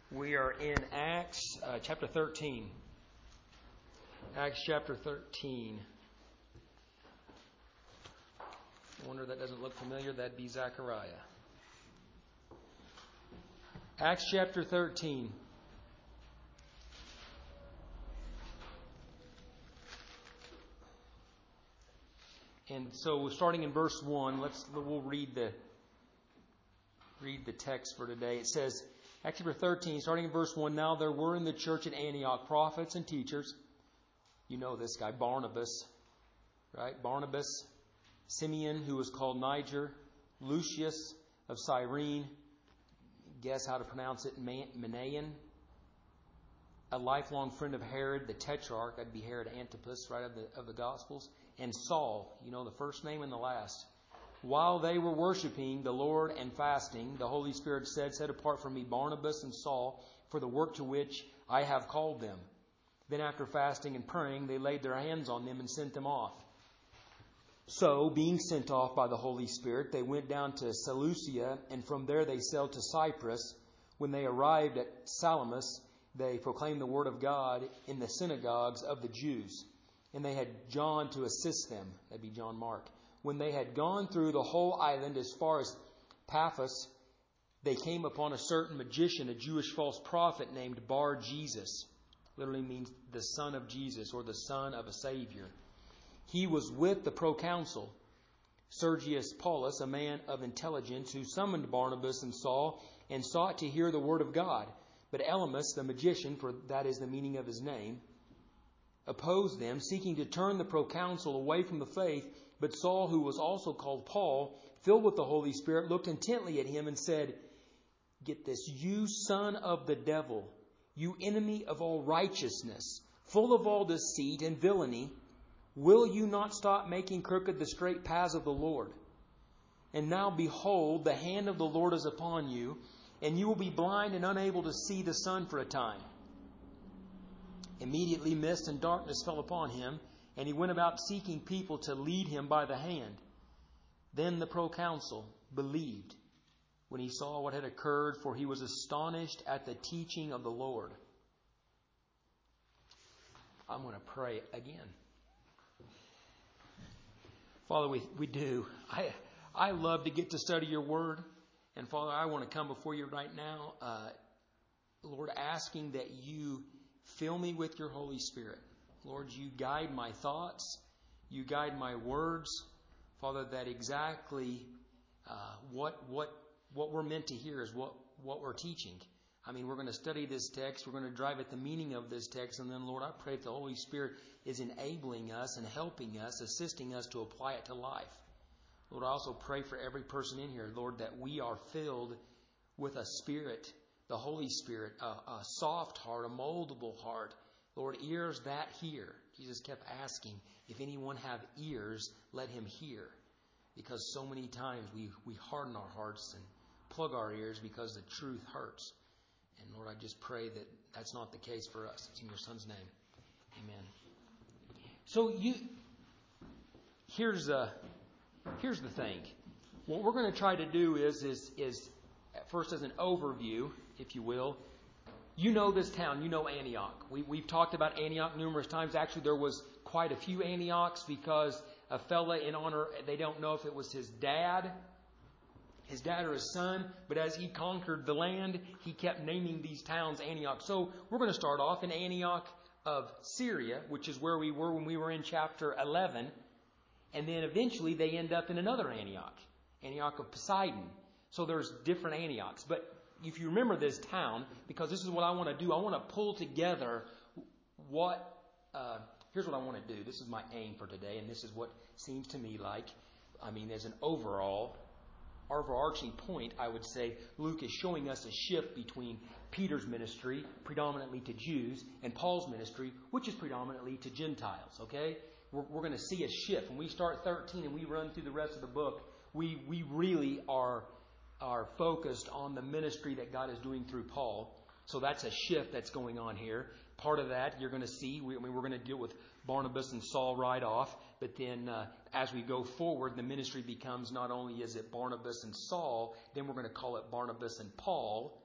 We are in Acts chapter 13. Acts chapter 13. I wonder if that doesn't look familiar. That'd be Zechariah. Acts chapter 13. And so starting in verse 1, we'll read the text for today. It says, Acts chapter 13, starting in verse 1, Now there were in the church at Antioch prophets and teachers. You know this guy, Barnabas, right? Barnabas, Simeon, who was called Niger, Lucius of Cyrene, guess how to pronounce it, Manaen, a lifelong friend of Herod, the Tetrarch, that'd be Herod Antipas, right, of the Gospels, and Saul, you know the first name and the last. While they were worshiping the Lord and fasting, the Holy Spirit said, Set apart from me Barnabas and Saul for the work to which I have called them. Then after fasting and praying, they laid their hands on them and sent them off. So, being sent off by the Holy Spirit, they went down to Seleucia, and from there they sailed to Cyprus. When they arrived at Salamis, they proclaimed the word of God in the synagogues of the Jews. And they had John to assist them. That'd be John Mark. When they had gone through the whole island as far as Paphos, they came upon a certain magician, a Jewish false prophet named Bar-Jesus. Literally means the son of Jesus or the son of a Savior. He was with the proconsul, Sergius Paulus, a man of intelligence, who summoned Barnabas and Saul and sought to hear the word of God. But Elymas, the magician, for that is the meaning of his name, opposed them, seeking to turn the proconsul away from the faith. But Saul, who was also called Paul, filled with the Holy Spirit, looked intently at him and said, Get this, you son of the devil, you enemy of all righteousness, full of all deceit and villainy, will you not stop making crooked the straight paths of the Lord? And now behold, the hand of the Lord is upon you, and you will be blind and unable to see the sun for a time. Immediately mist and darkness fell upon him, and he went about seeking people to lead him by the hand. Then the proconsul believed when he saw what had occurred, for he was astonished at the teaching of the Lord. I'm going to pray again. Father, we do. I love to get to study your word. And Father, I want to come before you right now, Lord, asking that you fill me with your Holy Spirit. Lord, you guide my thoughts. You guide my words. Father, that exactly what we're meant to hear is what we're teaching. I mean, we're going to study this text. We're going to drive at the meaning of this text. And then, Lord, I pray that the Holy Spirit is enabling us and helping us, assisting us to apply it to life. Lord, I also pray for every person in here, Lord, that we are filled with a spirit, the Holy Spirit, a soft heart, a moldable heart. Lord, ears that hear. Jesus kept asking, if anyone have ears, let him hear. Because so many times we harden our hearts and plug our ears because the truth hurts. And Lord, I just pray that that's not the case for us. It's in your Son's name. Amen. So here's the thing. What we're going to try to do is first as an overview, if you will. You know this town. You know Antioch. We've talked about Antioch numerous times. Actually, there was quite a few Antiochs because a fella in honor, they don't know if it was his dad or his son, but as he conquered the land, he kept naming these towns Antioch. So we're going to start off in Antioch of Syria, which is where we were when we were in chapter 11. And then eventually they end up in another Antioch, Antioch of Poseidon. So there's different Antiochs. But if you remember this town, because this is what I want to do, I want to pull together here's what I want to do. This is my aim for today, and this is what seems to me like, as an overarching point, I would say Luke is showing us a shift between Peter's ministry, predominantly to Jews, and Paul's ministry, which is predominantly to Gentiles, okay? We're going to see a shift. When we start 13 and we run through the rest of the book, we really are focused on the ministry that God is doing through Paul. So that's a shift that's going on here. Part of that you're going to see. We're going to deal with Barnabas and Saul right off. But then as we go forward, the ministry becomes not only is it Barnabas and Saul, then we're going to call it Barnabas and Paul,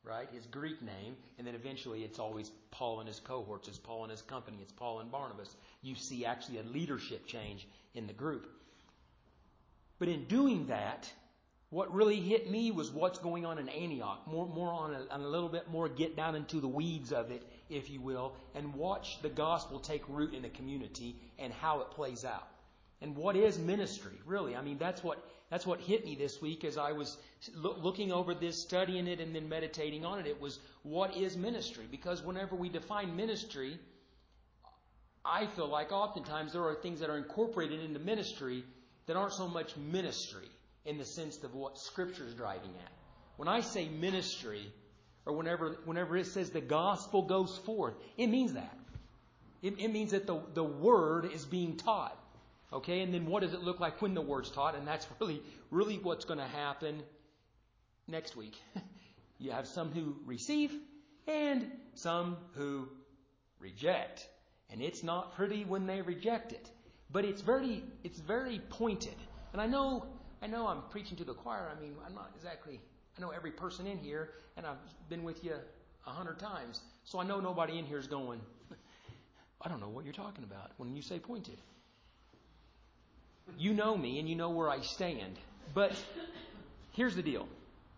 right? His Greek name. And then eventually it's always Paul and his cohorts. It's Paul and his company. It's Paul and Barnabas. You see actually a leadership change in the group. But in doing that, what really hit me was what's going on in Antioch. More on a little bit more, get down into the weeds of it, if you will, and watch the gospel take root in the community and how it plays out. And what is ministry, really? I mean, that's what hit me this week as I was looking over this, studying it, and then meditating on it. It was, what is ministry? Because whenever we define ministry, I feel like oftentimes there are things that are incorporated into ministry that aren't so much ministry in the sense of what Scripture is driving at. When I say ministry, or whenever it says the gospel goes forth, it means that. It means that the word is being taught. Okay, and then what does it look like when the word's taught? And that's really what's going to happen next week. You have some who receive and some who reject. And it's not pretty when they reject it. But it's very pointed. And I know I'm preaching to the choir. I mean, I'm not exactly, I know every person in here, and I've been with you 100 times. So I know nobody in here is going, I don't know what you're talking about when you say pointed. You know me and you know where I stand. But here's the deal.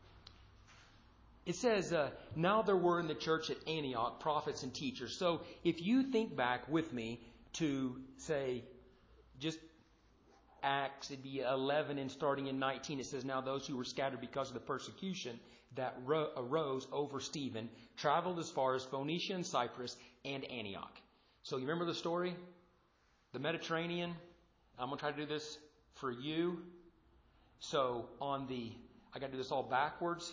It says, now there were in the church at Antioch prophets and teachers. So if you think back with me to, say, just Acts, it'd be 11 and starting in 19, it says, now those who were scattered because of the persecution that arose over Stephen traveled as far as Phoenicia and Cyprus and Antioch. So you remember the story? The Mediterranean. I'm going to try to do this for you. So I got to do this all backwards.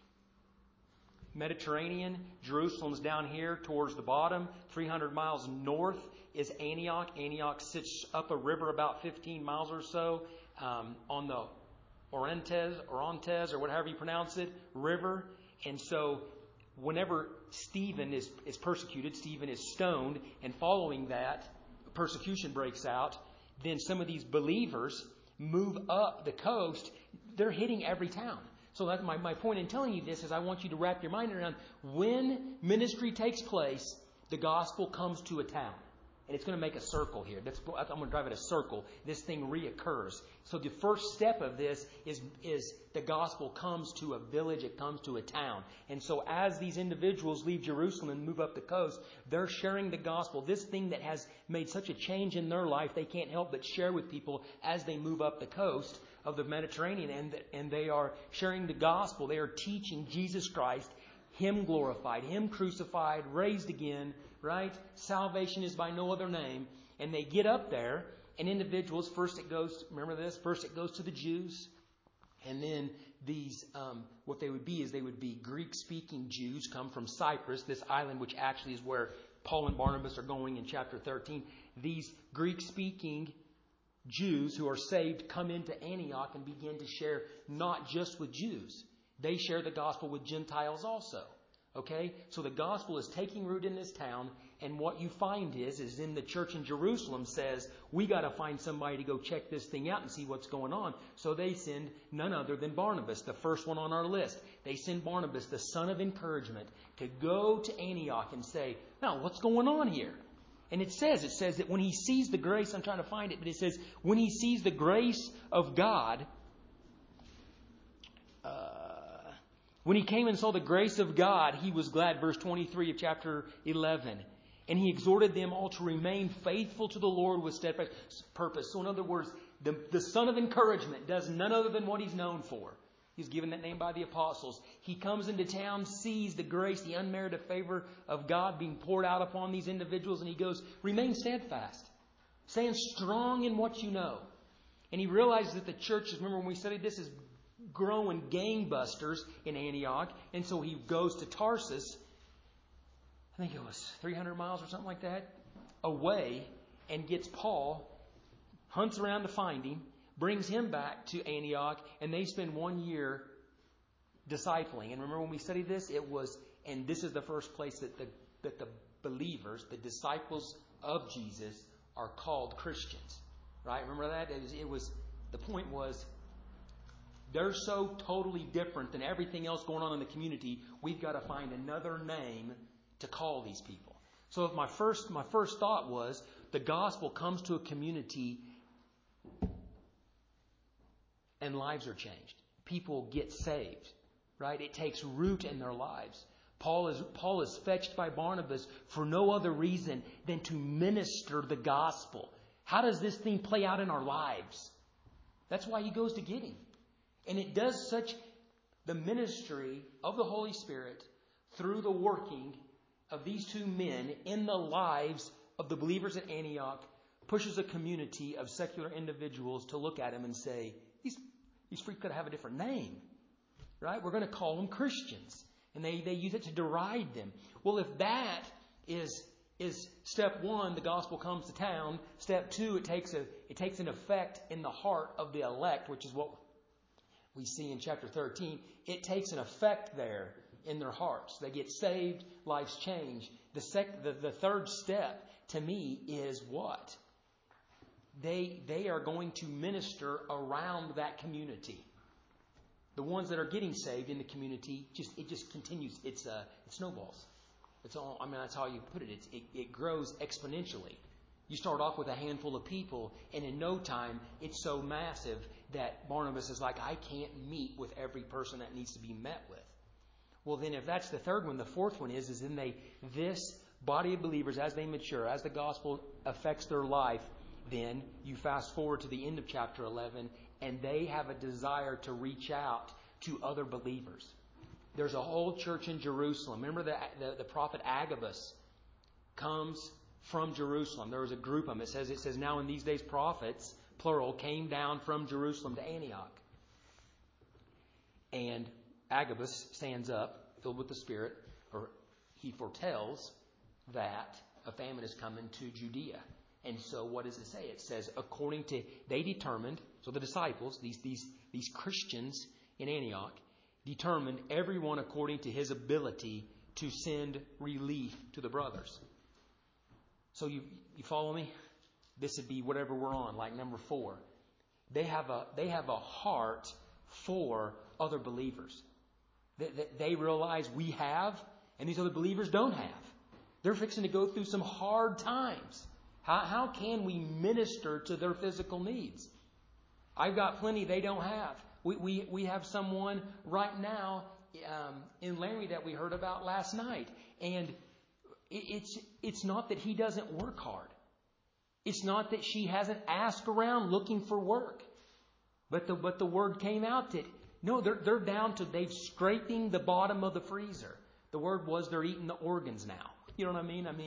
Mediterranean, Jerusalem's down here towards the bottom. 300 miles north is Antioch. Antioch sits up a river about 15 miles or so on the Orontes, or whatever you pronounce it, river. And so whenever Stephen is persecuted, Stephen is stoned, and following that, persecution breaks out. Then some of these believers move up the coast. They're hitting every town. So that's my point in telling you this is I want you to wrap your mind around when ministry takes place, the gospel comes to a town. And it's going to make a circle here. I'm going to drive it a circle. This thing reoccurs. So the first step of this is the gospel comes to a village. It comes to a town. And so as these individuals leave Jerusalem and move up the coast, they're sharing the gospel. This thing that has made such a change in their life, they can't help but share with people as they move up the coast of the Mediterranean. And they are sharing the gospel. They are teaching Jesus Christ, Him glorified, Him crucified, raised again, right? Salvation is by no other name. And they get up there, and individuals, first it goes to the Jews. And then these, what they would be is they would be Greek-speaking Jews, come from Cyprus, this island which actually is where Paul and Barnabas are going in chapter 13. These Greek-speaking Jews who are saved come into Antioch and begin to share not just with Jews. They share the gospel with Gentiles also. Okay? So the gospel is taking root in this town, and what you find is in the church in Jerusalem says, we got to find somebody to go check this thing out and see what's going on. So they send none other than Barnabas, the first one on our list. They send Barnabas, the son of encouragement, to go to Antioch and say, now, what's going on here? And it says that when he sees the grace, I'm trying to find it, but it says, when he sees the grace of God, when he came and saw the grace of God, he was glad. Verse 23 of chapter 11. And he exhorted them all to remain faithful to the Lord with steadfast purpose. So in other words, the son of encouragement does none other than what he's known for. He's given that name by the apostles. He comes into town, sees the grace, the unmerited favor of God being poured out upon these individuals, and he goes, remain steadfast. Stand strong in what you know. And he realizes that the church, remember when we studied this, is growing gangbusters in Antioch. And so he goes to Tarsus, I think it was 300 miles or something like that, away, and gets Paul, hunts around to find him, brings him back to Antioch, and they spend 1 year discipling. And remember when we studied this, and this is the first place that the believers, the disciples of Jesus, are called Christians. Right? Remember that? The point was, They're so totally different than everything else going on in the community. We've got to find another name to call these people. So if my first thought was the gospel comes to a community and lives are changed. People get saved, right? It takes root in their lives. Paul is fetched by Barnabas for no other reason than to minister the gospel. How does this thing play out in our lives? That's why he goes to get him. And it does such the ministry of the Holy Spirit through the working of these two men in the lives of the believers at Antioch pushes a community of secular individuals to look at him and say, these freaks could have a different name, right? We're going to call them Christians. And they use it to deride them. Well, if that is step one, the gospel comes to town. Step two, it takes an effect in the heart of the elect, which is what we see in chapter 13. It takes an effect there in their hearts. They get saved, lives change. The third step to me is what? They are going to minister around that community. The ones that are getting saved in the community, it just continues. It snowballs. It's all. I mean, that's how you put it. It grows exponentially. You start off with a handful of people, and in no time, it's so massive that Barnabas is like, I can't meet with every person that needs to be met with. Well, then, if that's the third one, the fourth one is then this body of believers, as they mature, as the gospel affects their life, then you fast forward to the end of chapter 11. And they have a desire to reach out to other believers. There's a whole church in Jerusalem. Remember the prophet Agabus comes from Jerusalem. There was a group of them. It says, now in these days prophets, plural, came down from Jerusalem to Antioch. And Agabus stands up, filled with the Spirit, or he foretells that a famine is coming to Judea. And so what does it say? It says, they determined, so the disciples, these Christians in Antioch, determined everyone according to his ability to send relief to the brothers. So you follow me? This would be whatever we're on, like number 4. They have a heart for other believers. They realize we have, and these other believers don't have. They're fixing to go through some hard times. How can we minister to their physical needs? I've got plenty they don't have. We have someone right now in Larry that we heard about last night. And it's not that he doesn't work hard. It's not that she hasn't asked around looking for work. But the word came out that, no, they're down to, they've scraping the bottom of the freezer. The word was they're eating the organs now. You know what I mean?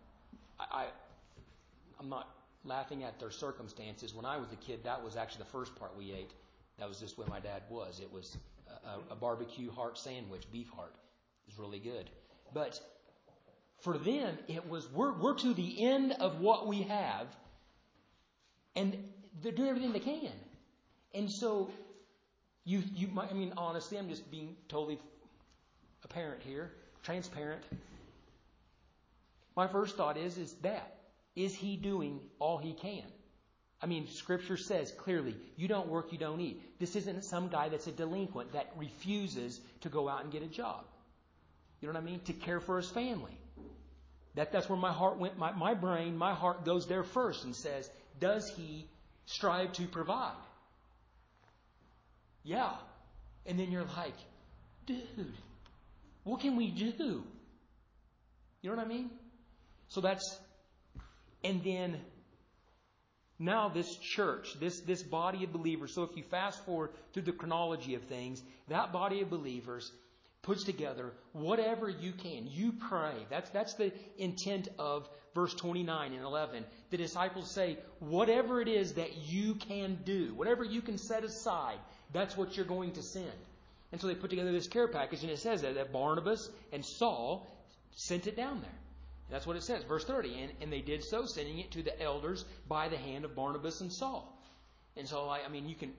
I'm not laughing at their circumstances. When I was a kid, that was actually the first part we ate. That was just where my dad was. It was a barbecue heart sandwich, beef heart. It was really good. But for them, it was, we're to the end of what we have, and they're doing everything they can. And so, honestly, I'm just being totally apparent here, transparent. My first thought is that. Is he doing all he can? I mean, Scripture says clearly, you don't work, you don't eat. This isn't some guy that's a delinquent that refuses to go out and get a job. You know what I mean? To care for his family. That's where my heart went. My brain, my heart goes there first and says, does he strive to provide? Yeah. And then you're like, dude, what can we do? You know what I mean? So that's... And then, now this church, this body of believers, so if you fast forward through the chronology of things, that body of believers puts together whatever you can. You pray. That's the intent of verse 29 and 11. The disciples say, whatever it is that you can do, whatever you can set aside, that's what you're going to send. And so they put together this care package, and it says that Barnabas and Saul sent it down there. That's what it says, verse 30. And they did so, sending it to the elders by the hand of Barnabas and Saul. And so, you can...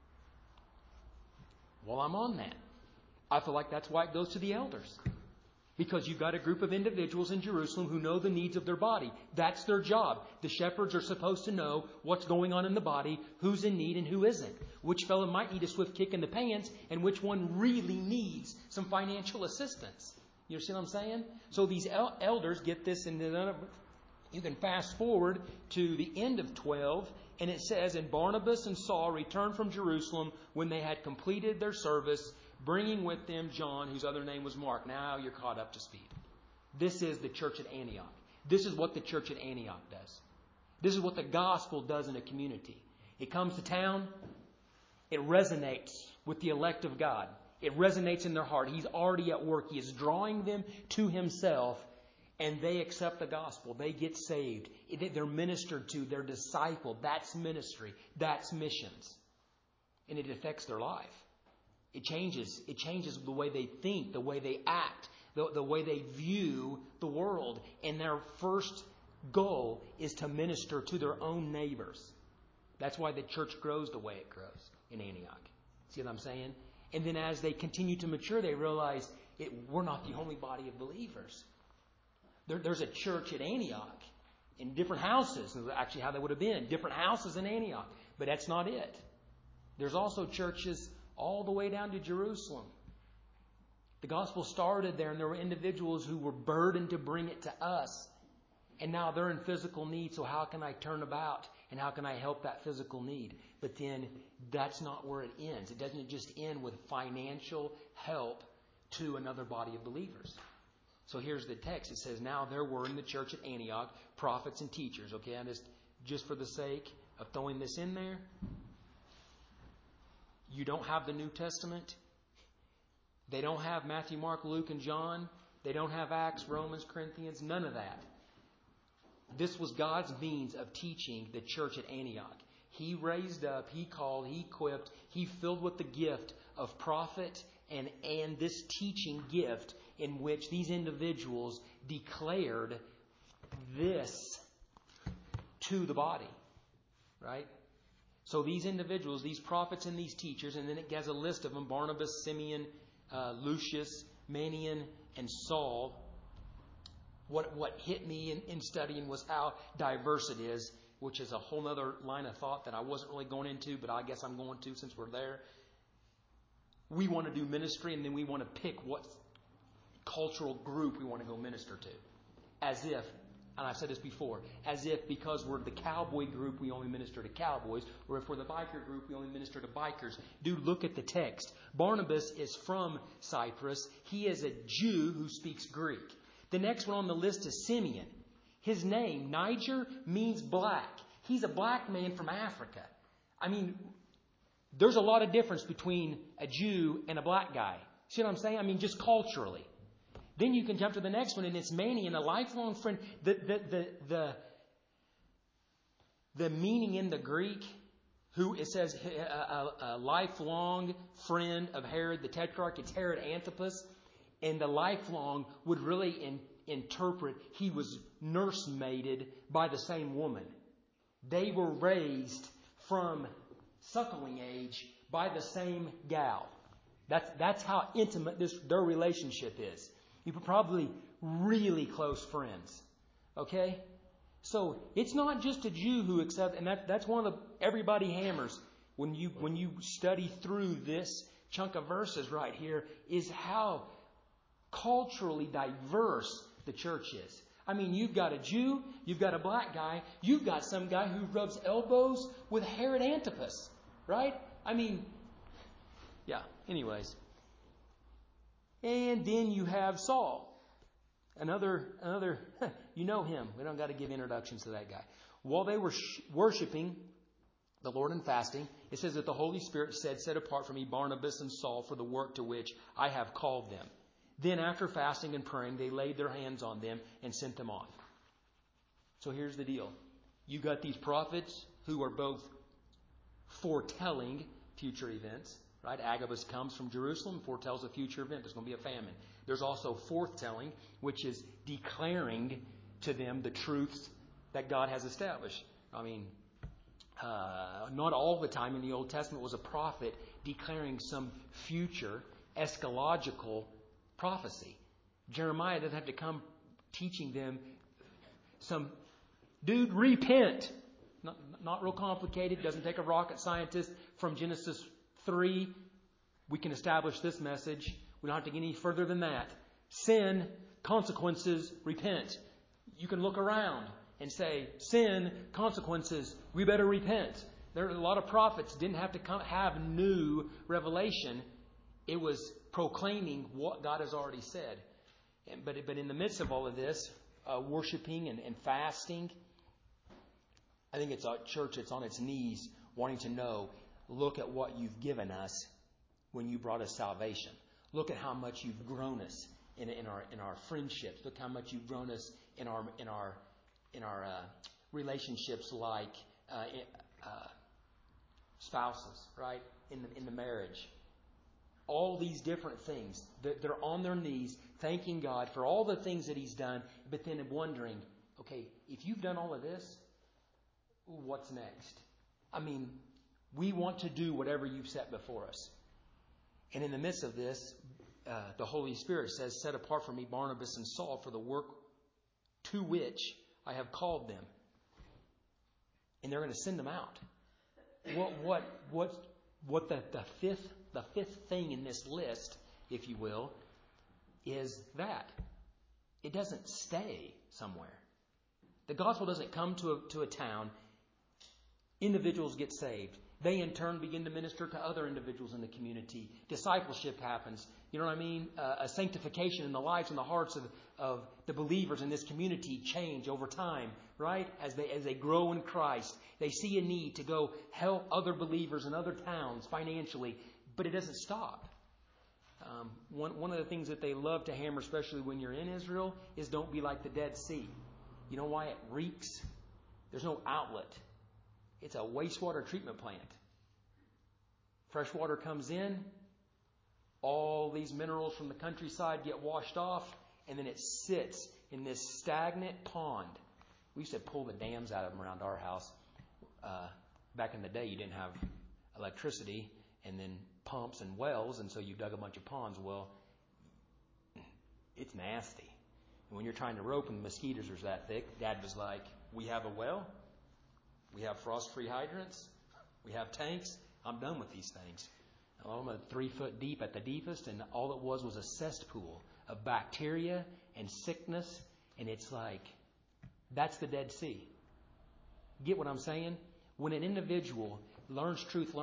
Well, I'm on that. I feel like that's why it goes to the elders. Because you've got a group of individuals in Jerusalem who know the needs of their body. That's their job. The shepherds are supposed to know what's going on in the body, who's in need and who isn't. Which fellow might need a swift kick in the pants, and which one really needs some financial assistance. You see what I'm saying? So these elders get this, and you can fast forward to the end of 12, and it says, "And Barnabas and Saul returned from Jerusalem when they had completed their service, bringing with them John, whose other name was Mark." Now you're caught up to speed. This is the church at Antioch. This is what the church at Antioch does. This is what the gospel does in a community. It comes to town. It resonates with the elect of God. It resonates in their heart. He's already at work. He is drawing them to Himself, and they accept the gospel. They get saved. They're ministered to. They're discipled. That's ministry. That's missions. And it affects their life. It changes the way they think, the way they act, the way they view the world. And their first goal is to minister to their own neighbors. That's why the church grows the way it grows in Antioch. See what I'm saying? And then as they continue to mature, they realize we're not the only body of believers. There's a church at Antioch in different houses. Actually, how they would have been. Different houses in Antioch. But that's not it. There's also churches all the way down to Jerusalem. The gospel started there, and there were individuals who were burdened to bring it to us. And now they're in physical need, so how can I turn about? And how can I help that physical need? But then that's not where it ends. It doesn't just end with financial help to another body of believers. So here's the text. It says, "Now there were in the church at Antioch prophets and teachers." Okay, and just for the sake of throwing this in there, you don't have the New Testament. They don't have Matthew, Mark, Luke, and John. They don't have Acts, Romans, Corinthians, none of that. This was God's means of teaching the church at Antioch. He raised up, He called, He equipped, He filled with the gift of prophet and this teaching gift in which these individuals declared this to the body. Right? So these individuals, these prophets and these teachers, and then it has a list of them: Barnabas, Simeon, Lucius, Manaen, and Saul. What hit me in studying was how diverse it is, which is a whole other line of thought that I wasn't really going into, but I guess I'm going to since we're there. We want to do ministry, and then we want to pick what cultural group we want to go minister to. As if, and I've said this before, as if because we're the cowboy group, we only minister to cowboys, or if we're the biker group, we only minister to bikers. Dude, look at the text. Barnabas is from Cyprus. He is a Jew who speaks Greek. The next one on the list is Simeon. His name, Niger, means black. He's a black man from Africa. I mean, there's a lot of difference between a Jew and a black guy. See what I'm saying? I mean, just culturally. Then you can jump to the next one, and it's Manaen, a lifelong friend. The meaning in the Greek, who it says a lifelong friend of Herod the Tetrarch, it's Herod Antipas. And the lifelong would really interpret he was nursemaided by the same woman. They were raised from suckling age by the same gal. That's how intimate their relationship is. You were probably really close friends. Okay? So it's not just a Jew who accepts, and that's one of the everybody hammers when you study through this chunk of verses right here, is how culturally diverse the church is. I mean, you've got a Jew, you've got a black guy, you've got some guy who rubs elbows with Herod Antipas, right? I mean, yeah, anyways. And then you have Saul. Another, you know him. We don't got to give introductions to that guy. While they were worshiping the Lord and fasting, it says that the Holy Spirit said, "Set apart for me Barnabas and Saul for the work to which I have called them." Then after fasting and praying, they laid their hands on them and sent them off. So here's the deal. You got these prophets who are both foretelling future events. Right? Agabus comes from Jerusalem, foretells a future event. There's going to be a famine. There's also forthtelling, which is declaring to them the truths that God has established. I mean, not all the time in the Old Testament was a prophet declaring some future eschatological prophecy. Jeremiah doesn't have to come teaching them dude, repent. Not real complicated. Doesn't take a rocket scientist. From Genesis 3, we can establish this message. We don't have to get any further than that. Sin, consequences, repent. You can look around and say, sin, consequences, we better repent. There are a lot of prophets didn't have to have new revelation. It was proclaiming what God has already said. But in the midst of all of this, worshiping and fasting, I think it's a church that's on its knees wanting to know, look at what you've given us when you brought us salvation. Look at how much you've grown us in our friendships. Look how much you've grown us in our relationships, like spouses, right? In the marriage. All these different things. They're on their knees thanking God for all the things that He's done, but then wondering, okay, if you've done all of this, what's next? I mean, we want to do whatever you've set before us. And in the midst of this, the Holy Spirit says, set apart for me Barnabas and Saul for the work to which I have called them. And they're going to send them out. What the fifth thing in this list, if you will, is that it doesn't stay somewhere. The gospel doesn't come to a town. Individuals get saved. They in turn begin to minister to other individuals in the community. Discipleship happens. You know what I mean? A sanctification in the lives and the hearts of the believers in this community change over time, right? As they grow in Christ. They see a need to go help other believers in other towns financially. But it doesn't stop. One of the things that they love to hammer, especially when you're in Israel, is don't be like the Dead Sea. You know why it reeks? There's no outlet. It's a wastewater treatment plant. Fresh water comes in. All these minerals from the countryside get washed off. And then it sits in this stagnant pond. We used to pull the dams out of them around our house. Back in the day, you didn't have electricity and then pumps and wells. And so you dug a bunch of ponds. Well, it's nasty. And when you're trying to rope and the mosquitoes are that thick, Dad was like, we have a well. We have frost-free hydrants. We have tanks. I'm done with these things. I'm 3 foot deep at the deepest, and all it was a cesspool of bacteria and sickness. And it's like, that's the Dead Sea. Get what I'm saying? When an individual learns truth,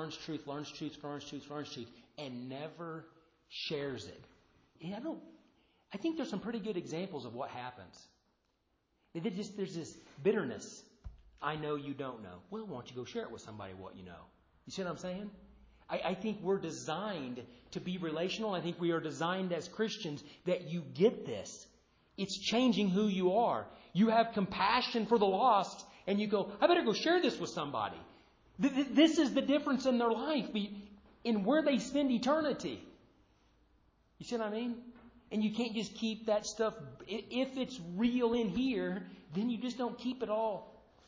and never shares it. I think there's some pretty good examples of what happens. There's this bitterness. I know you don't know. Well, why don't you go share it with somebody what you know? You see what I'm saying? I think we're designed to be relational. I think we are designed as Christians that you get this. It's changing who you are. You have compassion for the lost, and you go, I better go share this with somebody. This is the difference in their life, in where they spend eternity. You see what I mean? And you can't just keep that stuff. If it's real in here, then you just don't keep it all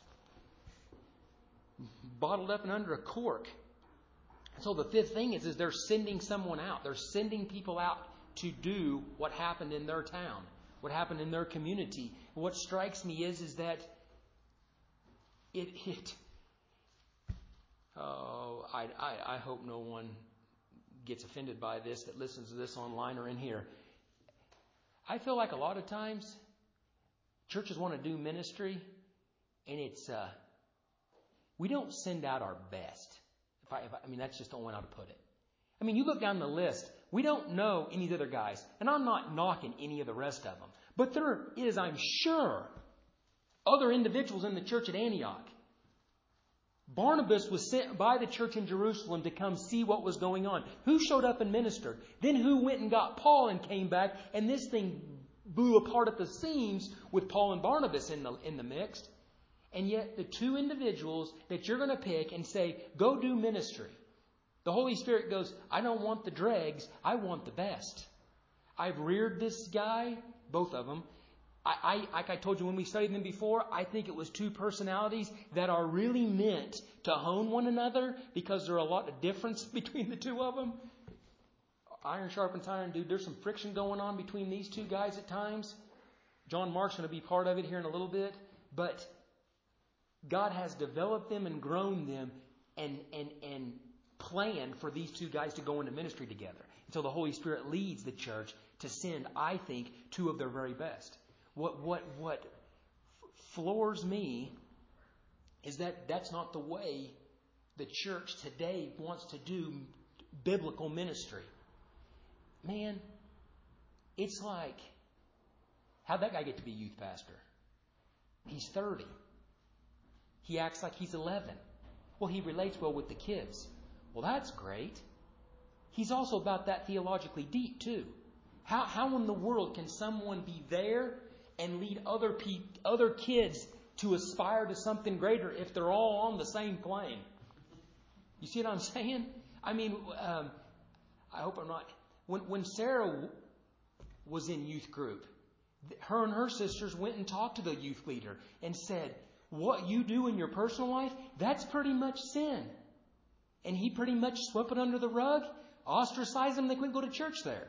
bottled up and under a cork. So the fifth thing is they're sending someone out. They're sending people out to do what happened in their town, what happened in their community. What strikes me is that I hope no one gets offended by this that listens to this online or in here. I feel like a lot of times churches want to do ministry, and it's we don't send out our best. I mean, that's just the only way to put it. I mean, you look down the list. We don't know any of the other guys, and I'm not knocking any of the rest of them. But there is, I'm sure, other individuals in the church at Antioch. Barnabas was sent by the church in Jerusalem to come see what was going on. Who showed up and ministered? Then who went and got Paul and came back? And this thing blew apart at the seams with Paul and Barnabas in the mix. And yet the two individuals that you're going to pick and say, go do ministry. The Holy Spirit goes, I don't want the dregs. I want the best. I've reared this guy, both of them. Like I told you when we studied them before, I think it was two personalities that are really meant to hone one another because there's a lot of difference between the two of them. iron sharpens iron, dude. There's some friction going on between these two guys at times. John Mark's going to be part of it here in a little bit. But God has developed them and grown them and planned for these two guys to go into ministry together. And so the Holy Spirit leads the church to send, I think, two of their very best. What floors me is that that's not the way the church today wants to do biblical ministry. Man, it's like, how'd that guy get to be youth pastor? He's 30. He acts like he's 11. Well, he relates well with the kids. Well, that's great. He's also about that theologically deep, too. How in the world can someone be there and lead other kids to aspire to something greater if they're all on the same plane? You see what I'm saying? I mean, I hope I'm not. When Sarah was in youth group, her and her sisters went and talked to the youth leader and said, what you do in your personal life, that's pretty much sin. And he pretty much swept it under the rug, ostracized them, they couldn't go to church there.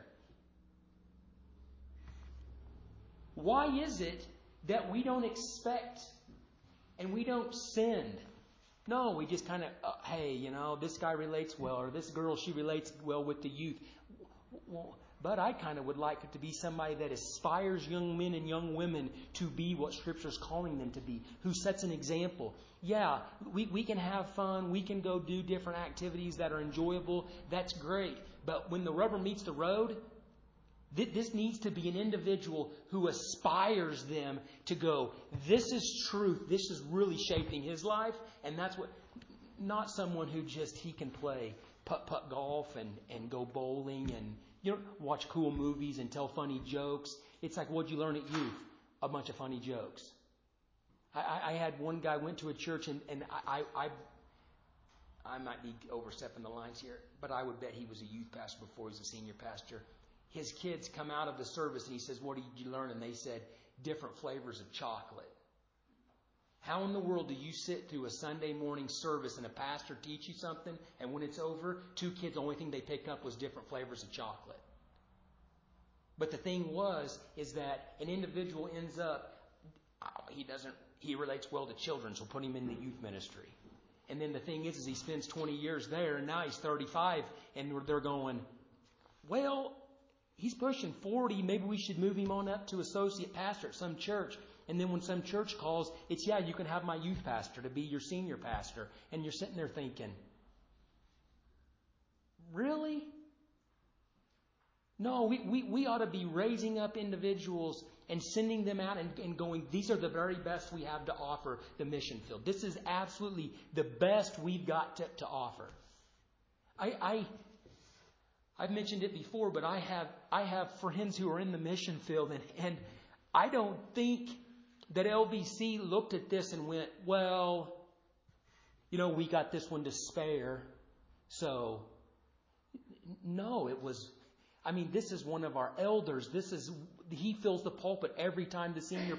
Why is it that we don't expect and we don't send? No, we just kind of, hey, this guy relates well, or this girl, she relates well with the youth. Well, but I kind of would like it to be somebody that aspires young men and young women to be what Scripture's calling them to be, who sets an example. Yeah, we can have fun, we can go do different activities that are enjoyable, that's great. But when the rubber meets the road, this needs to be an individual who aspires them to go, this is truth, this is really shaping his life, and that's what, not someone who just, he can play putt-putt golf and go bowling and watch cool movies and tell funny jokes. It's like, what'd you learn at youth? A bunch of funny jokes. I had one guy went to a church and I might be overstepping the lines here, but I would bet he was a youth pastor before he was a senior pastor. His kids come out of the service and he says, what did you learn? And they said, different flavors of chocolate. How in the world do you sit through a Sunday morning service and a pastor teach you something, and when it's over, two kids, the only thing they picked up was different flavors of chocolate? But the thing is that an individual ends up, he relates well to children, so put him in the youth ministry. And then the thing is he spends 20 years there, and now he's 35, and they're going, well, he's pushing 40, maybe we should move him on up to associate pastor at some church. And then when some church calls, it's, yeah, you can have my youth pastor to be your senior pastor. And you're sitting there thinking, really? No, we ought to be raising up individuals and sending them out and going, these are the very best we have to offer the mission field. This is absolutely the best we've got to offer. I've mentioned it before, but I have friends who are in the mission field, and I don't think that LVC looked at this and went, well, we got this one to spare. So, no, it was, this is one of our elders. He fills the pulpit every time the senior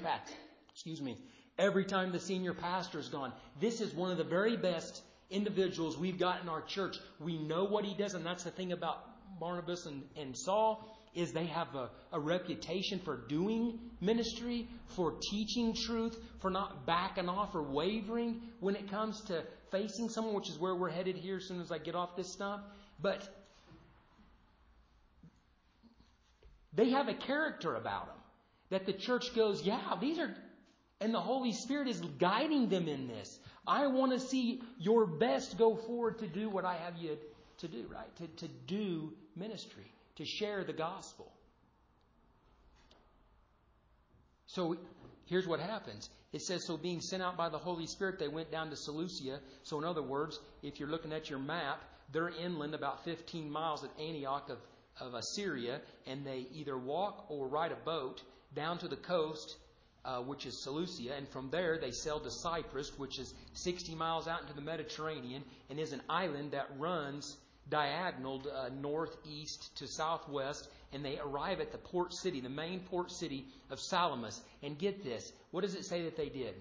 pastor's gone. This is one of the very best individuals we've got in our church. We know what he does, and that's the thing about Barnabas and Saul, is they have a reputation for doing ministry, for teaching truth, for not backing off or wavering when it comes to facing someone, which is where we're headed here as soon as I get off this stump. But they have a character about them that the church goes, yeah, these are, and the Holy Spirit is guiding them in this. I want to see your best go forward to do what I have you to do, right? To do ministry, to share the gospel. So here's what happens. It says, so being sent out by the Holy Spirit, they went down to Seleucia. So in other words, if you're looking at your map, they're inland about 15 miles at Antioch of Assyria, and they either walk or ride a boat down to the coast, which is Seleucia, and from there they sailed to Cyprus, which is 60 miles out into the Mediterranean, and is an island that runs diagonal northeast to southwest, and they arrive at the port city, the main port city of Salamis. And get this, what does it say that they did?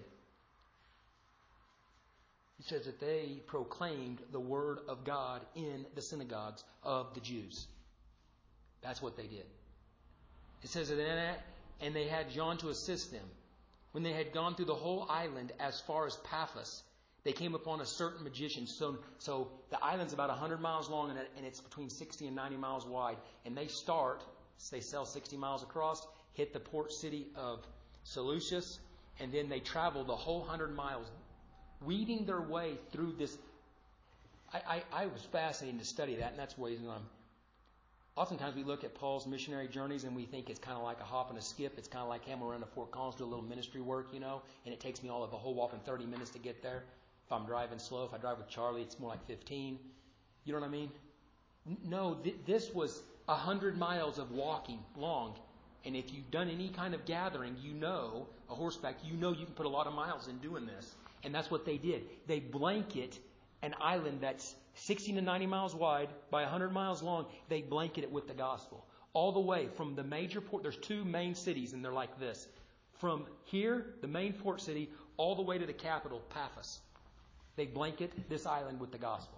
It says that they proclaimed the word of God in the synagogues of the Jews. That's what they did. It says, and they had John to assist them. When they had gone through the whole island as far as Paphos, they came upon a certain magician. So the island's about 100 miles long, and it's between 60 and 90 miles wide. And they sail 60 miles across, hit the port city of Seleucus, and then they travel the whole 100 miles, weaving their way through this. I was fascinated to study that, and that's why oftentimes we look at Paul's missionary journeys and we think it's kind of like a hop and a skip. It's kind of like him around to Fort Collins, do a little ministry work, and it takes me all of a whole whopping 30 minutes to get there. If I'm driving slow, if I drive with Charlie, it's more like 15. You know what I mean? No, this was 100 miles of walking long. And if you've done any kind of gathering, a horseback, you can put a lot of miles in doing this. And that's what they did. They blanket an island that's 60 to 90 miles wide by 100 miles long. They blanket it with the gospel. All the way from the major port. There's two main cities, and they're like this. From here, the main port city, all the way to the capital, Paphos. They blanket this island with the gospel.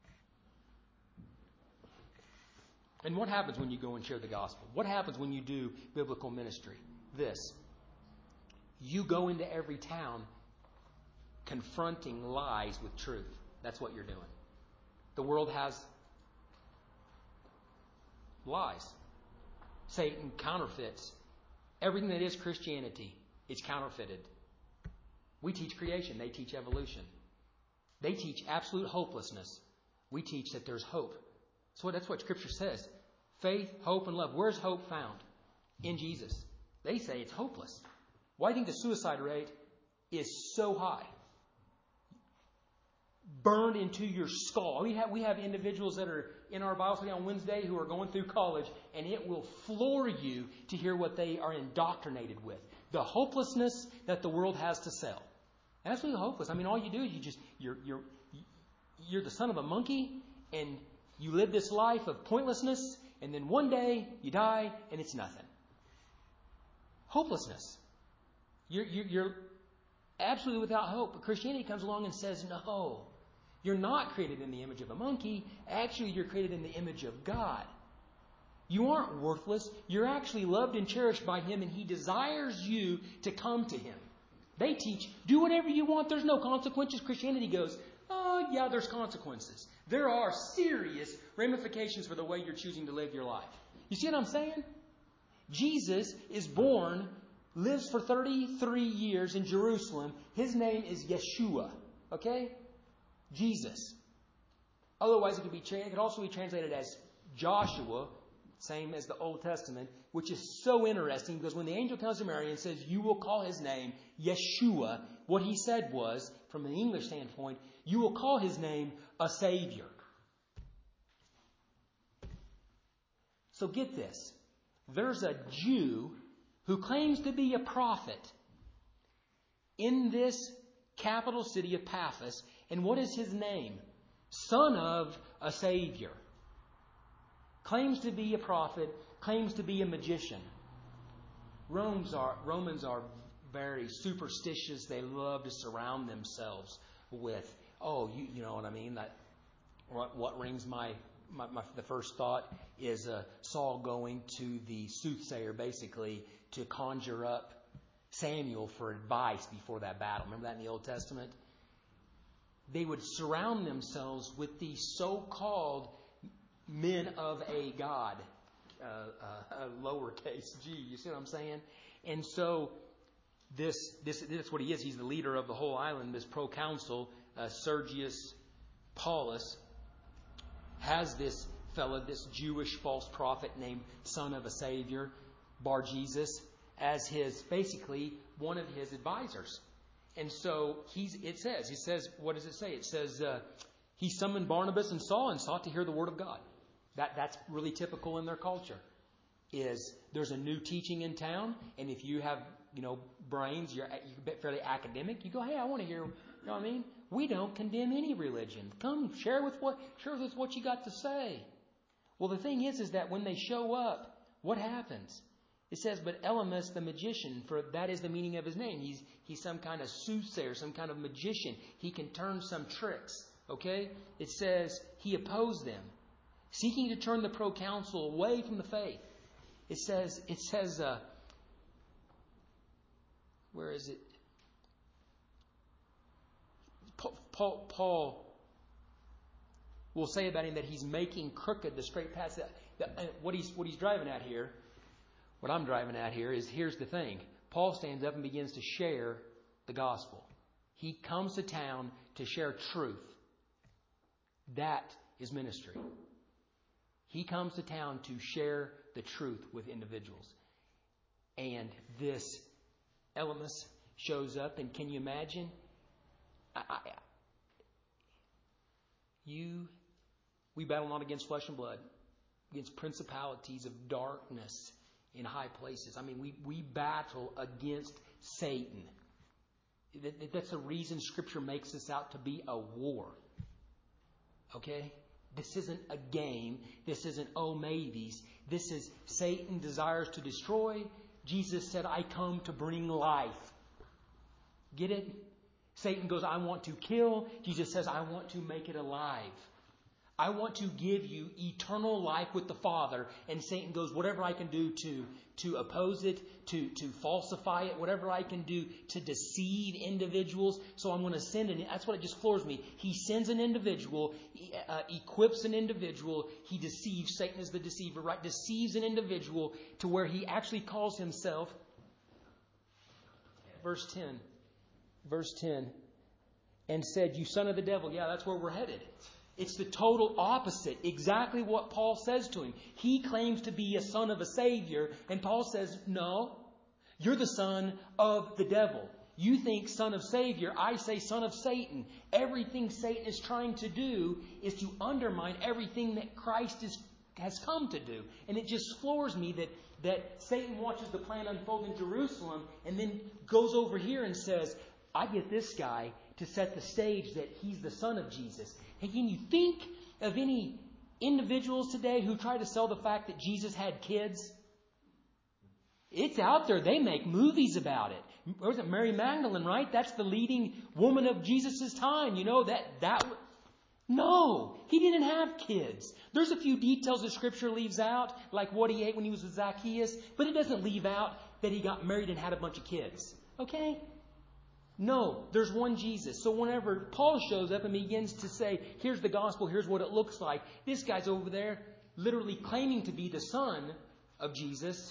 And what happens when you go and share the gospel? What happens when you do biblical ministry? This. You go into every town confronting lies with truth. That's what you're doing. The world has lies. Satan counterfeits. Everything that is Christianity is counterfeited. We teach creation. They teach evolution. They teach absolute hopelessness. We teach that there's hope. So that's what Scripture says. Faith, hope, and love. Where's hope found? In Jesus. They say it's hopeless. Why do you think the suicide rate is so high? Burned into your skull. We have individuals that are in our Bible study on Wednesday who are going through college, and it will floor you to hear what they are indoctrinated with. The hopelessness that the world has to sell. And that's really hopeless. I mean, all you do is you're the son of a monkey, and you live this life of pointlessness, and then one day you die, and it's nothing. Hopelessness. You're absolutely without hope. But Christianity comes along and says, no, you're not created in the image of a monkey. Actually, you're created in the image of God. You aren't worthless. You're actually loved and cherished by Him, and He desires you to come to Him. They teach, do whatever you want. There's no consequences. Christianity goes, oh, yeah, there's consequences. There are serious ramifications for the way you're choosing to live your life. You see what I'm saying? Jesus is born, lives for 33 years in Jerusalem. His name is Yeshua. Okay? Jesus. Otherwise, it could also be translated as Joshua, same as the Old Testament, which is so interesting because when the angel comes to Mary and says, you will call his name Yeshua, what he said was, from an English standpoint, you will call his name a Savior. So get this. There's a Jew who claims to be a prophet in this capital city of Paphos. And what is his name? Son of a Savior. Claims to be a prophet, claims to be a magician. Romans are very superstitious. They love to surround themselves with, you know what I mean? That what rings the first thought is Saul going to the soothsayer, basically, to conjure up Samuel for advice before that battle. Remember that in the Old Testament? They would surround themselves with these so-called men of a god, lowercase g. You see what I'm saying? And so this is what he is. He's the leader of the whole island. This proconsul, Sergius Paulus, has this fellow, this Jewish false prophet named Son of a Savior, Bar Jesus, as basically one of his advisors. And so it says, what does it say? It says, he summoned Barnabas and Saul and sought to hear the word of God. That's really typical in their culture. There's a new teaching in town, and if you have, brains, you're fairly academic, you go, hey, I want to hear, you know what I mean? We don't condemn any religion. Come, share with us what you got to say. Well, the thing is that when they show up, what happens? It says, but Elymas the magician, for that is the meaning of his name. He's some kind of soothsayer, some kind of magician. He can turn some tricks. Okay? It says he opposed them, seeking to turn the proconsul away from the faith. It says, where is it? Paul will say about him that he's making crooked the straight paths. What he's driving at here, what I'm driving at here is, here's the thing. Paul stands up and begins to share the gospel. He comes to town to share truth. That is ministry. He comes to town to share the truth with individuals. And this Elymas shows up, and can you imagine? We battle not against flesh and blood, against principalities of darkness in high places. I mean, we battle against Satan. That's the reason Scripture makes this out to be a war. Okay? This isn't a game. This isn't maybes. This is Satan desires to destroy. Jesus said, I come to bring life. Get it? Satan goes, I want to kill. Jesus says, I want to make it alive. I want to give you eternal life with the Father. And Satan goes, whatever I can do to oppose it, to falsify it, whatever I can do to deceive individuals. So I'm going to send that's what it just floors me. He sends an individual, equips an individual. He deceives. Satan is the deceiver, right? Deceives an individual to where he actually calls himself, verse 10, and said, you son of the devil. Yeah, that's where we're headed. It's the total opposite. Exactly what Paul says to him. He claims to be a son of a Savior, and Paul says, no, you're the son of the devil. You think son of Savior, I say son of Satan. Everything Satan is trying to do is to undermine everything that Christ has come to do. And it just floors me that Satan watches the plan unfold in Jerusalem and then goes over here and says, I get this guy to set the stage that he's the son of Jesus. And can you think of any individuals today who try to sell the fact that Jesus had kids? It's out there. They make movies about it. Was it Mary Magdalene, right? That's the leading woman of Jesus' time. You know, no, he didn't have kids. There's a few details that Scripture leaves out, like what he ate when he was with Zacchaeus, but it doesn't leave out that he got married and had a bunch of kids. Okay? No, there's one Jesus. So whenever Paul shows up and begins to say, here's the gospel, here's what it looks like, this guy's over there literally claiming to be the son of Jesus.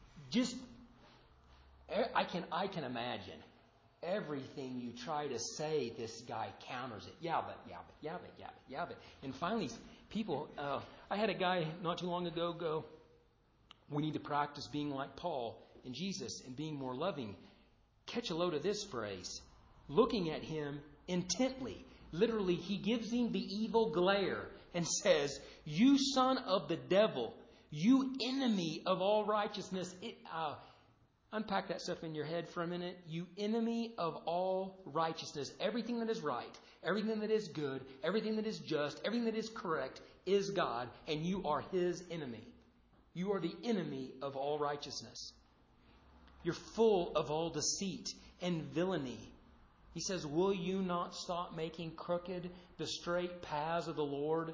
I can imagine everything you try to say, this guy counters it. Yeah, but. And finally, people, I had a guy not too long ago go, we need to practice being like Paul and Jesus and being more loving. Catch a load of this phrase. Looking at him intently. Literally, he gives him the evil glare and says, you son of the devil, you enemy of all righteousness. Unpack that stuff in your head for a minute. You enemy of all righteousness. Everything that is right, everything that is good, everything that is just, everything that is correct is God, and you are His enemy. You are the enemy of all righteousness. You're full of all deceit and villainy. He says, will you not stop making crooked the straight paths of the Lord?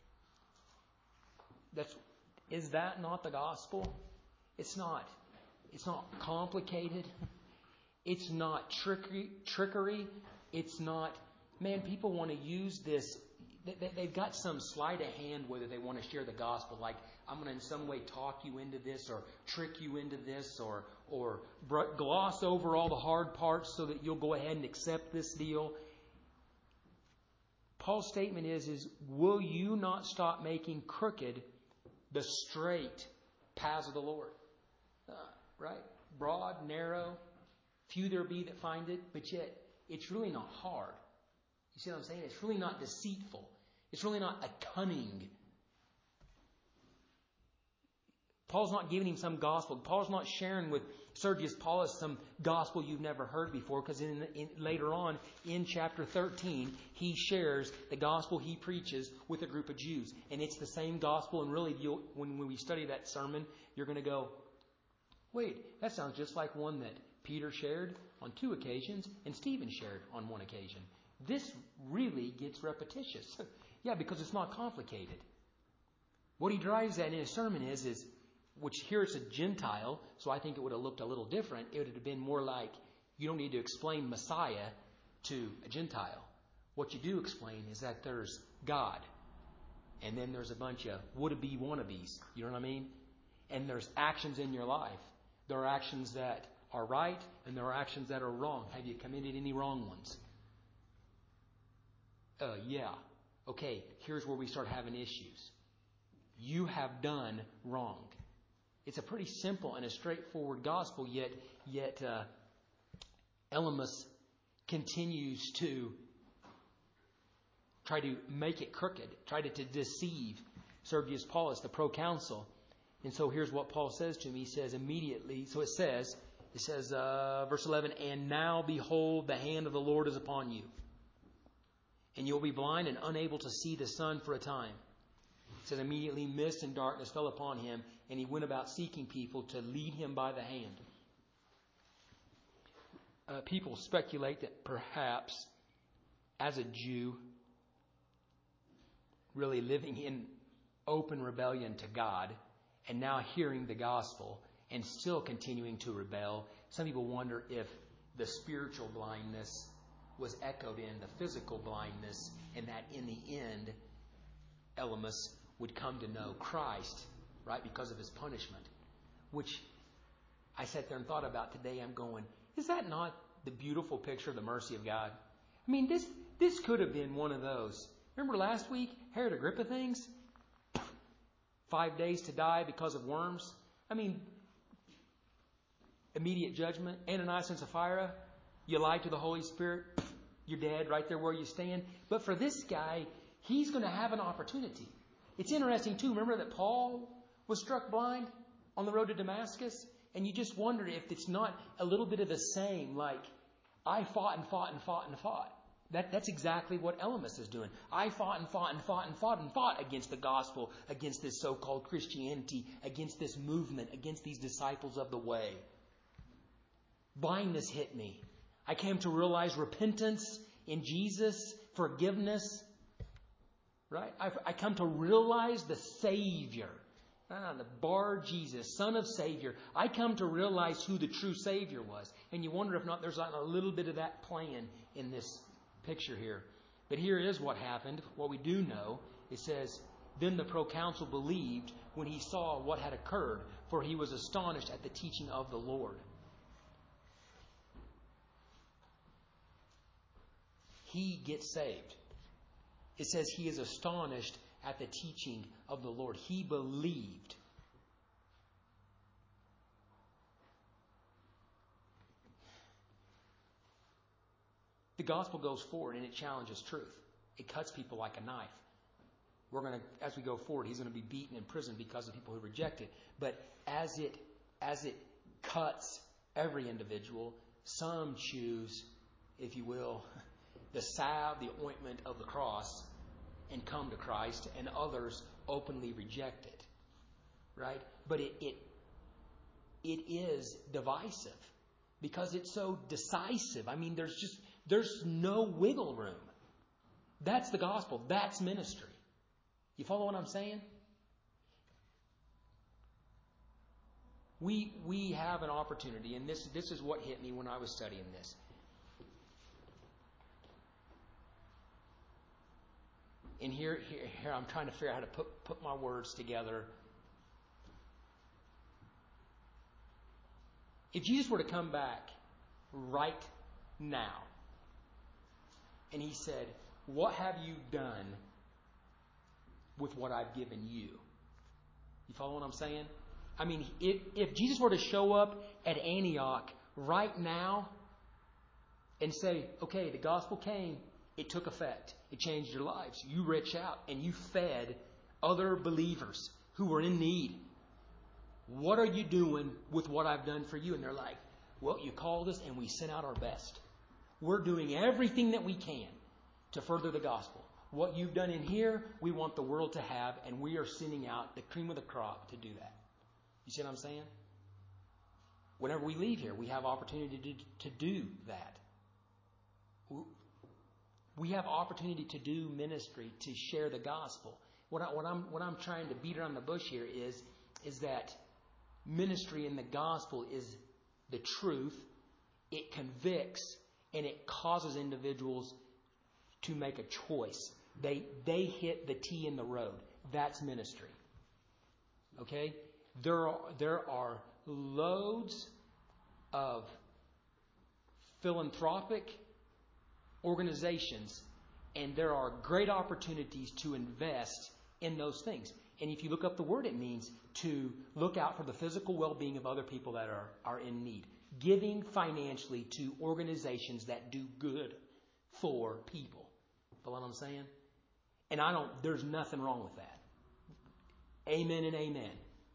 Is that not the gospel? It's not. It's not complicated. It's not trickery. It's not, man, people want to use this. They've got some sleight of hand whether they want to share the gospel. Like, I'm going to in some way talk you into this or trick you into this or gloss over all the hard parts so that you'll go ahead and accept this deal. Paul's statement is will you not stop making crooked the straight paths of the Lord? Right? Broad, narrow, few there be that find it, but yet it's really not hard. You see what I'm saying? It's really not deceitful. It's really not a cunning. Paul's not giving him some gospel. Paul's not sharing with Sergius Paulus some gospel you've never heard before, because later on in chapter 13, he shares the gospel he preaches with a group of Jews. And it's the same gospel, and really when we study that sermon, you're going to go, wait, that sounds just like one that Peter shared on 2 occasions and Stephen shared on 1 occasion. This really gets repetitious. Yeah, because it's not complicated. What he drives at in his sermon is which here it's a Gentile, so I think it would have looked a little different. It would have been more like, you don't need to explain Messiah to a Gentile. What you do explain is that there's God. And then there's a bunch of would-be wannabes. You know what I mean? And there's actions in your life. There are actions that are right, and there are actions that are wrong. Have you committed any wrong ones? Yeah. Okay, here's where we start having issues. You have done wrong. It's a pretty simple and a straightforward gospel, yet Elymas continues to try to make it crooked, try to deceive Sergius Paulus, the proconsul. And so here's what Paul says to him. He says immediately, so it says, verse 11, and now behold, the hand of the Lord is upon you. And you'll be blind and unable to see the sun for a time. It says immediately mist and darkness fell upon him, and he went about seeking people to lead him by the hand. People speculate that perhaps as a Jew, really living in open rebellion to God, and now hearing the gospel and still continuing to rebel, some people wonder if the spiritual blindness was echoed in the physical blindness, and that in the end, Elymas would come to know Christ, right, because of his punishment. Which I sat there and thought about today. I'm going, is that not the beautiful picture of the mercy of God? I mean, this could have been one of those. Remember last week, Herod Agrippa things? 5 days to die because of worms. I mean, immediate judgment. Ananias and Sapphira, you lied to the Holy Spirit. You're dead right there where you stand. But for this guy, he's going to have an opportunity. It's interesting too. Remember that Paul was struck blind on the road to Damascus? And you just wonder if it's not a little bit of the same, like, I fought and fought and fought and fought. That's exactly what Elymas is doing. I fought and fought and fought and fought and fought against the gospel, against this so-called Christianity, against this movement, against these disciples of the way. Blindness hit me. I came to realize repentance in Jesus, forgiveness. Right? I come to realize the Savior. The Bar Jesus, Son of Savior. I come to realize who the true Savior was. And you wonder if not there's like a little bit of that playing in this picture here. But here is what happened. What we do know, it says, then the proconsul believed when he saw what had occurred, for he was astonished at the teaching of the Lord. He gets saved. It says he is astonished at the teaching of the Lord. He believed. The gospel goes forward and it challenges truth. It cuts people like a knife. We're going to, as we go forward, he's going to be beaten in prison because of people who reject it. But as it cuts every individual, some choose, if you will, the salve, the ointment of the cross, and come to Christ, and others openly reject it. Right? But it is divisive because it's so decisive. I mean, there's no wiggle room. That's the gospel. That's ministry. You follow what I'm saying? We have an opportunity, and this is what hit me when I was studying this. And here I'm trying to figure out how to put my words together. If Jesus were to come back right now, and he said, what have you done with what I've given you? You follow what I'm saying? I mean, if Jesus were to show up at Antioch right now and say, okay, the gospel came, it took effect. It changed your lives. You reached out and you fed other believers who were in need. What are you doing with what I've done for you? And they're like, well, you called us and we sent out our best. We're doing everything that we can to further the gospel. What you've done in here, we want the world to have, and we are sending out the cream of the crop to do that. You see what I'm saying? Whenever we leave here, we have opportunity to do that. We have opportunity to do ministry, to share the gospel. what I'm trying to beat around the bush here is that ministry in the gospel is the truth. It convicts and it causes individuals to make a choice. They hit the T in the road. That's ministry. Okay? There are loads of philanthropic organizations, and there are great opportunities to invest in those things. And if you look up the word, it means to look out for the physical well-being of other people that are in need. Giving financially to organizations that do good for people. Follow what I'm saying? And there's nothing wrong with that. Amen and amen.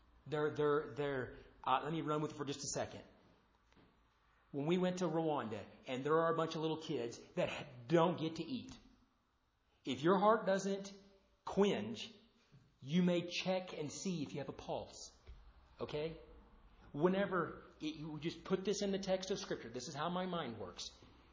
Let me run with it for just a second. When we went to Rwanda, and there are a bunch of little kids that don't get to eat. If your heart doesn't quench, you may check and see if you have a pulse. Okay? You just put this in the text of Scripture. This is how my mind works.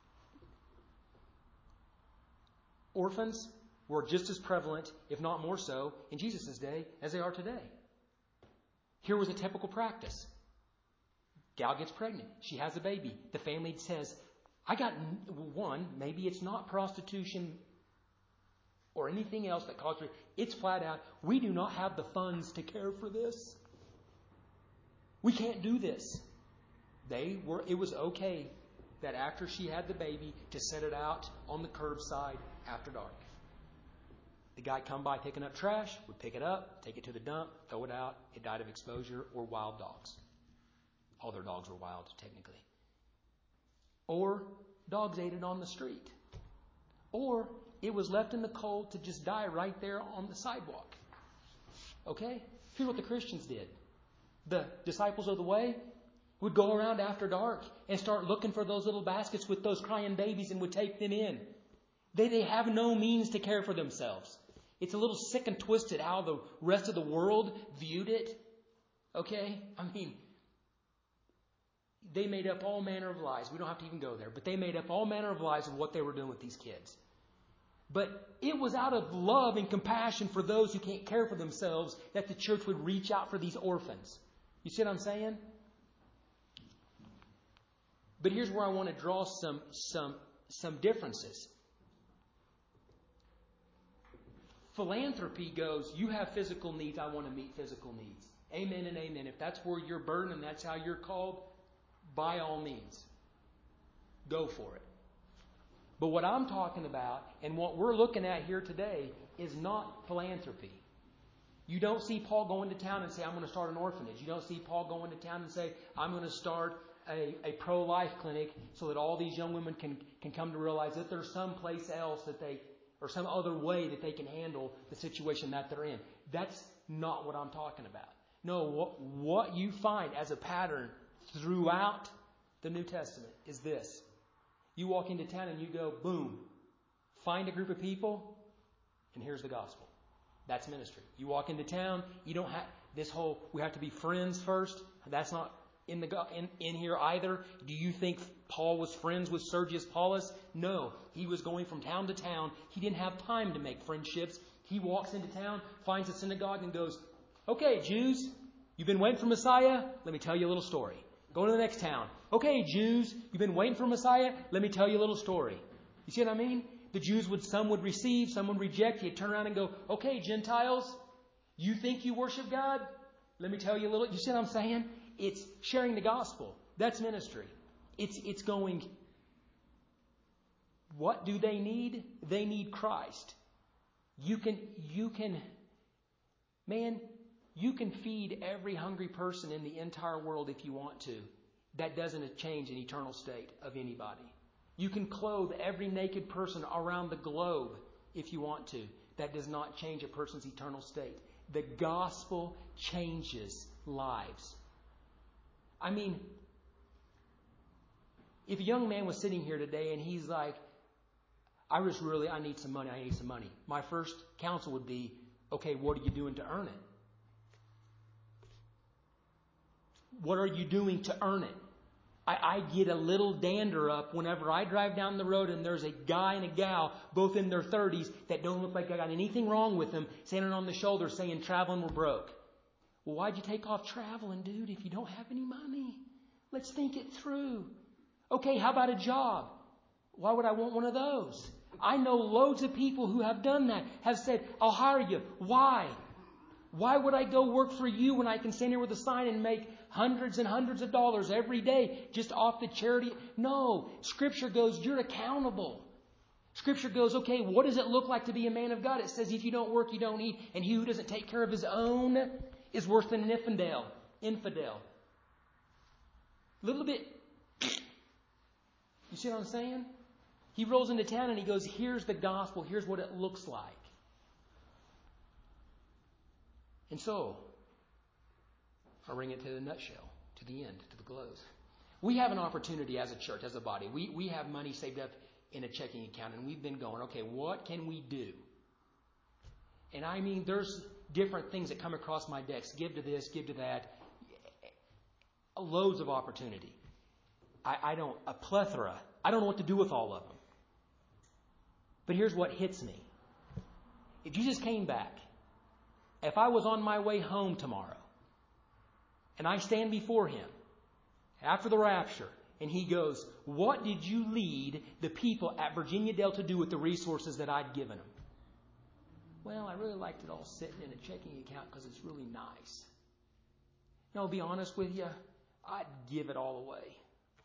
Orphans were just as prevalent, if not more so, in Jesus' day as they are today. Here was a typical practice. Gal gets pregnant. She has a baby. The family says, maybe it's not prostitution or anything else that caused her. It's flat out, we do not have the funds to care for this. We can't do this. It was okay that after she had the baby to set it out on the curbside after dark. The guy come by picking up trash, would pick it up, take it to the dump, throw it out. It died of exposure or wild dogs. All their dogs were wild, technically. Or dogs ate it on the street. Or it was left in the cold to just die right there on the sidewalk. Okay? Here's what the Christians did. The disciples of the way would go around after dark and start looking for those little baskets with those crying babies and would take them in. They have no means to care for themselves. It's a little sick and twisted how the rest of the world viewed it. Okay? They made up all manner of lies. We don't have to even go there. But they made up all manner of lies of what they were doing with these kids. But it was out of love and compassion for those who can't care for themselves that the church would reach out for these orphans. You see what I'm saying? But here's where I want to draw some differences. Philanthropy goes, you have physical needs, I want to meet physical needs. Amen and amen. If that's where you're burdened and that's how you're called, by all means, go for it. But what I'm talking about and what we're looking at here today is not philanthropy. You don't see Paul going to town and say, I'm going to start an orphanage. You don't see Paul going to town and say, I'm going to start a pro-life clinic so that all these young women can come to realize that there's some place else or some other way that they can handle the situation that they're in. That's not what I'm talking about. No, what you find as a pattern throughout the New Testament is this. You walk into town and you go, boom, find a group of people, and here's the gospel. That's ministry. You walk into town, you don't have this whole, we have to be friends first. That's not in here either. Do you think Paul was friends with Sergius Paulus? No. He was going from town to town. He didn't have time to make friendships. He walks into town, finds a synagogue, and goes, okay, Jews, you've been waiting for Messiah? Let me tell you a little story. Go to the next town. Okay, Jews, you've been waiting for Messiah? Let me tell you a little story. You see what I mean? The Jews some would receive, some would reject. He'd turn around and go, okay, Gentiles, you think you worship God? Let me tell you a little. You see what I'm saying? It's sharing the gospel. That's ministry. It's going, what do they need? They need Christ. You can feed every hungry person in the entire world if you want to. That doesn't change an eternal state of anybody. You can clothe every naked person around the globe if you want to. That does not change a person's eternal state. The gospel changes lives. If a young man was sitting here today and he's like, I need some money. My first counsel would be, okay, what are you doing to earn it? What are you doing to earn it? I get a little dander up whenever I drive down the road and there's a guy and a gal, both in their 30s, that don't look like they got anything wrong with them, standing on the shoulder saying, traveling, we're broke. Well, why'd you take off traveling, dude, if you don't have any money? Let's think it through. Okay, how about a job? Why would I want one of those? I know loads of people who have done that, have said, I'll hire you. Why? Why would I go work for you when I can stand here with a sign and make hundreds and hundreds of dollars every day just off the charity? No. Scripture goes, you're accountable. Scripture goes, okay, what does it look like to be a man of God? It says, if you don't work, you don't eat. And he who doesn't take care of his own is worse than an infidel. Little bit. You see what I'm saying? He rolls into town and he goes, here's the gospel. Here's what it looks like. And so, I'll bring it to the nutshell, to the end, to the close. We have an opportunity as a church, as a body. We have money saved up in a checking account, and we've been going, okay, what can we do? And I mean, there's different things that come across my desk. Give to this, give to that. Loads of opportunity. A plethora. I don't know what to do with all of them. But here's what hits me. If Jesus came back, if I was on my way home tomorrow, and I stand before Him after the rapture, and He goes, what did you lead the people at Virginia Dale to do with the resources that I'd given them? Well, I really liked it all sitting in a checking account because it's really nice. You know, I'll be honest with you, I'd give it all away.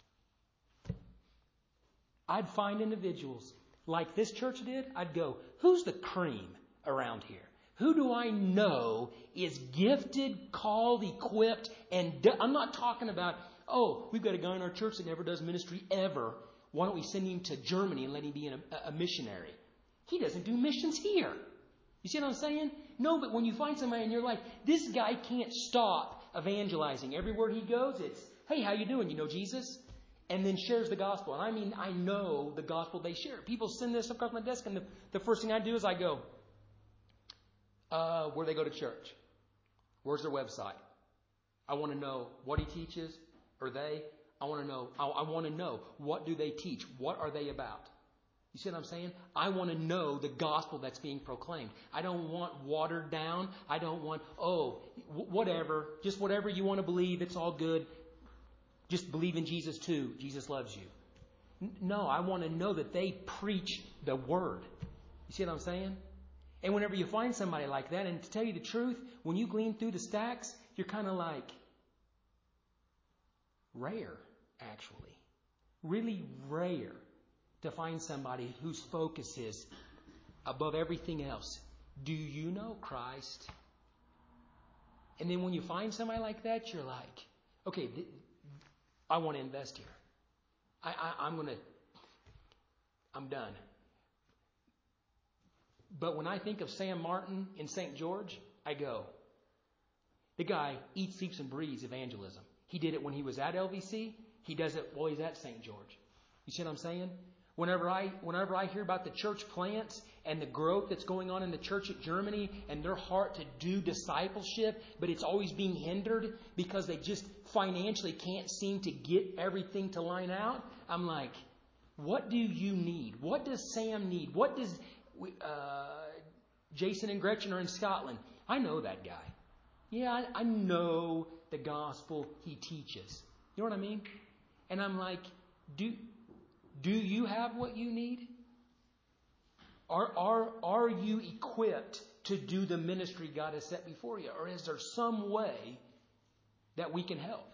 I'd find individuals like this church did. I'd go, who's the cream around here? Who do I know is gifted, called, equipped, and I'm not talking about, oh, we've got a guy in our church that never does ministry ever. Why don't we send him to Germany and let him be a missionary? He doesn't do missions here. You see what I'm saying? No, but when you find somebody and you're like, this guy can't stop evangelizing. Everywhere he goes, it's, hey, how you doing? You know Jesus? And then shares the gospel. And I mean, I know the gospel they share. People send this across my desk, and the first thing I do is I go, where they go to church? Where's their website? I want to know what he teaches, or they. I want to know. I want to know, what do they teach? What are they about? You see what I'm saying? I want to know the gospel that's being proclaimed. I don't want watered down. I don't want, whatever. Just whatever you want to believe. It's all good. Just believe in Jesus too. Jesus loves you. No, I want to know that they preach the word. You see what I'm saying? And whenever you find somebody like that, and to tell you the truth, when you glean through the stacks, you're kind of like rare, actually. Really rare to find somebody whose focus is above everything else. Do you know Christ? And then when you find somebody like that, you're like, okay, I want to invest here. I'm done. But when I think of Sam Martin in St. George, I go, the guy eats, sleeps, and breathes evangelism. He did it when he was at LVC. He does it while he's at St. George. You see what I'm saying? Whenever I hear about the church plants and the growth that's going on in the church at Germany and their heart to do discipleship, but it's always being hindered because they just financially can't seem to get everything to line out, I'm like, what do you need? What does Sam need? What does Jason and Gretchen are in Scotland? I know that guy. Yeah, I know the gospel he teaches. You know what I mean? And I'm like, do you have what you need? Are you equipped to do the ministry God has set before you? Or is there some way that we can help?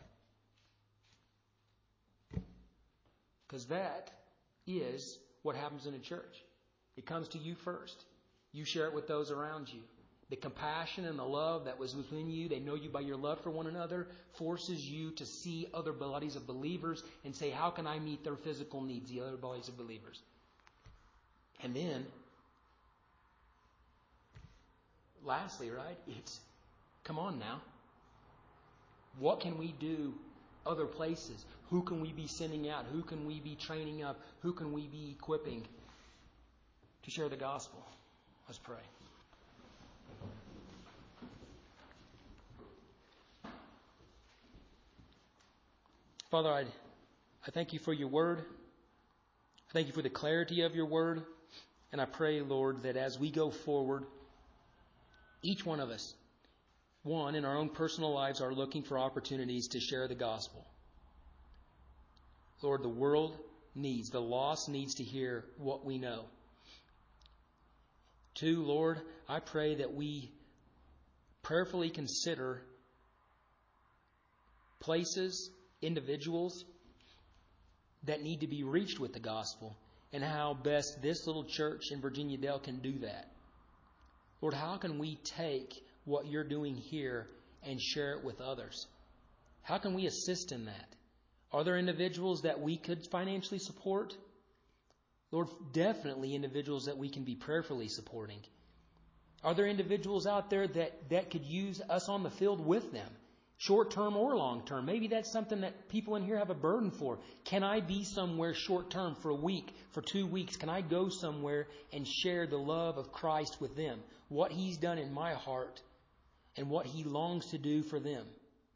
Because that is what happens in a church. It comes to you first. You share it with those around you. The compassion and the love that was within you, they know you by your love for one another, forces you to see other bodies of believers and say, how can I meet their physical needs, the other bodies of believers? And then, lastly, right, it's, come on now. What can we do other places? Who can we be sending out? Who can we be training up? Who can we be equipping to share the gospel? Let's pray. Father, I thank you for your word. I thank you for the clarity of your word. And I pray, Lord, that as we go forward, each one of us, one, in our own personal lives, are looking for opportunities to share the gospel. Lord, the world needs, the lost needs to hear what we know. Two, Lord, I pray that we prayerfully consider places, individuals that need to be reached with the gospel and how best this little church in Virginia Dale can do that. Lord, how can we take what you're doing here and share it with others? How can we assist in that? Are there individuals that we could financially support? Lord, definitely individuals that we can be prayerfully supporting. Are there individuals out there that could use us on the field with them? Short term or long term. Maybe that's something that people in here have a burden for. Can I be somewhere short term for a week, for 2 weeks? Can I go somewhere and share the love of Christ with them? What He's done in my heart and what He longs to do for them.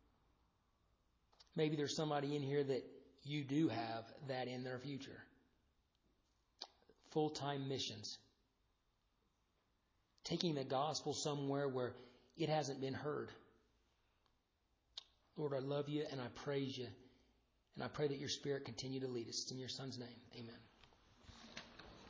Maybe there's somebody in here that you do have that in their future. Full-time missions. Taking the gospel somewhere where it hasn't been heard. Lord, I love you and I praise you. And I pray that your Spirit continue to lead us. In your Son's name, amen.